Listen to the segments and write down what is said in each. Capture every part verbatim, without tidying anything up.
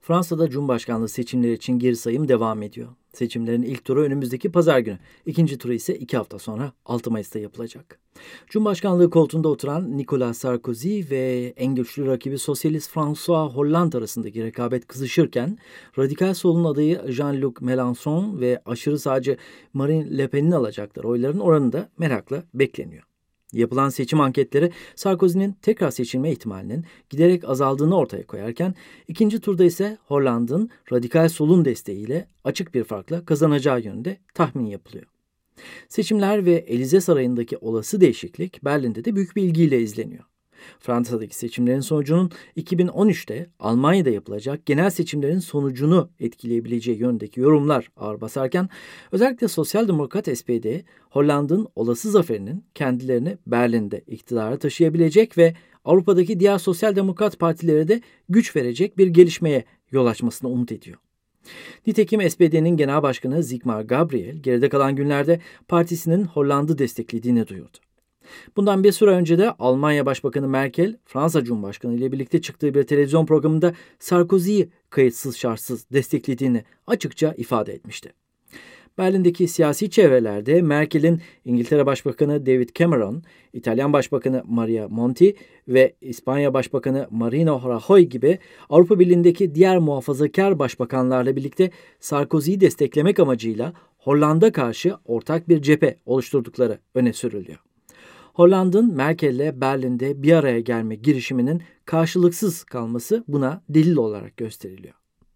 Fransa'da Cumhurbaşkanlığı seçimleri için geri sayım devam ediyor. Seçimlerin ilk turu önümüzdeki pazar günü. İkinci turu ise iki hafta sonra altı Mayıs'ta yapılacak. Cumhurbaşkanlığı koltuğunda oturan Nicolas Sarkozy ve en güçlü rakibi Sosyalist François Hollande arasındaki rekabet kızışırken, radikal solun adayı Jean-Luc Mélenchon ve aşırı sağcı Marine Le Pen'in alacakları oyların oranı da merakla bekleniyor. Yapılan seçim anketleri Sarkozy'nin tekrar seçilme ihtimalinin giderek azaldığını ortaya koyarken, ikinci turda ise Hollande'ın radikal solun desteğiyle açık bir farkla kazanacağı yönünde tahmin yapılıyor. Seçimler ve Elize Sarayı'ndaki olası değişiklik Berlin'de de büyük bir ilgiyle izleniyor. Fransa'daki seçimlerin sonucunun iki bin on üçte Almanya'da yapılacak genel seçimlerin sonucunu etkileyebileceği yönündeki yorumlar ağır basarken, özellikle Sosyal Demokrat S P D, Hollande'ın olası zaferinin kendilerini Berlin'de iktidara taşıyabilecek ve Avrupa'daki diğer Sosyal Demokrat partilere de güç verecek bir gelişmeye yol açmasını umut ediyor. Nitekim S P D'nin Genel Başkanı Sigmar Gabriel, geride kalan günlerde partisinin Hollande'ı desteklediğini duyurdu. Bundan bir süre önce de Almanya Başbakanı Merkel, Fransa Cumhurbaşkanı ile birlikte çıktığı bir televizyon programında Sarkozy'yi kayıtsız şartsız desteklediğini açıkça ifade etmişti. Berlin'deki siyasi çevrelerde Merkel'in İngiltere Başbakanı David Cameron, İtalyan Başbakanı Mario Monti ve İspanya Başbakanı Mariano Rajoy gibi Avrupa Birliği'ndeki diğer muhafazakar başbakanlarla birlikte Sarkozy'yi desteklemek amacıyla Hollanda karşı ortak bir cephe oluşturdukları öne sürülüyor. Hollande'ın Merkel'le Berlin'de bir araya gelme girişiminin karşılıksız kalması buna delil olarak gösteriliyor.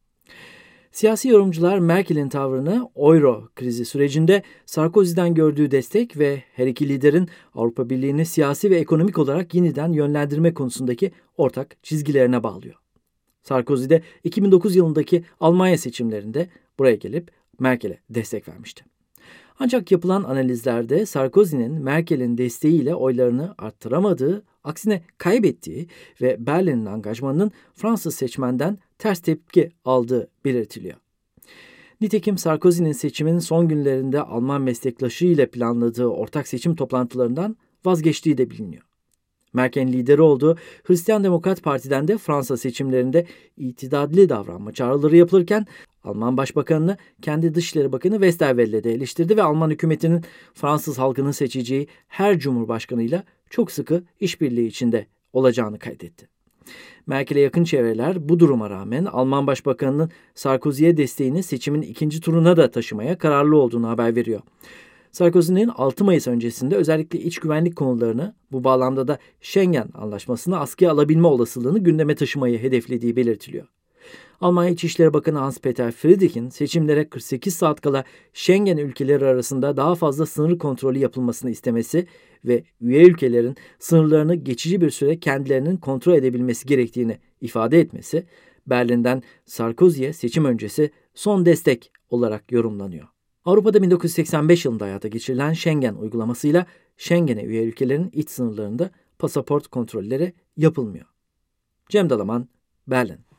Siyasi yorumcular Merkel'in tavrını Euro krizi sürecinde Sarkozy'den gördüğü destek ve her iki liderin Avrupa Birliği'ni siyasi ve ekonomik olarak yeniden yönlendirme konusundaki ortak çizgilerine bağlıyor. Sarkozy de iki bin dokuz yılındaki Almanya seçimlerinde buraya gelip Merkel'e destek vermişti. Ancak yapılan analizlerde Sarkozy'nin Merkel'in desteğiyle oylarını arttıramadığı, aksine kaybettiği ve Berlin'in angajmanının Fransız seçmenden ters tepki aldığı belirtiliyor. Nitekim Sarkozy'nin seçimin son günlerinde Alman meslektaşı ile planladığı ortak seçim toplantılarından vazgeçtiği de biliniyor. Merkel'in lideri olduğu Hristiyan Demokrat Parti'den de Fransa seçimlerinde itidalli davranma çağrıları yapılırken, Alman Başbakanını kendi Dışişleri Bakanı Westerwelle de eleştirdi ve Alman hükümetinin Fransız halkının seçeceği her cumhurbaşkanıyla çok sıkı işbirliği içinde olacağını kaydetti. Merkel'e yakın çevreler bu duruma rağmen Alman Başbakanı'nın Sarkozy'ye desteğini seçimin ikinci turuna da taşımaya kararlı olduğunu haber veriyor. Sarkozy'nin altı Mayıs öncesinde özellikle iç güvenlik konularını, bu bağlamda da Schengen Anlaşması'nı askıya alabilme olasılığını gündeme taşımayı hedeflediği belirtiliyor. Almanya İçişleri Bakanı Hans-Peter Friedrich'in seçimlere kırk sekiz saat kala Schengen ülkeleri arasında daha fazla sınır kontrolü yapılmasını istemesi ve üye ülkelerin sınırlarını geçici bir süre kendilerinin kontrol edebilmesi gerektiğini ifade etmesi, Berlin'den Sarkozy'ye seçim öncesi son destek olarak yorumlanıyor. Avrupa'da bin dokuz yüz seksen beş yılında hayata geçirilen Schengen uygulamasıyla Schengen'e üye ülkelerin iç sınırlarında pasaport kontrolleri yapılmıyor. Cem Dalaman, Berlin.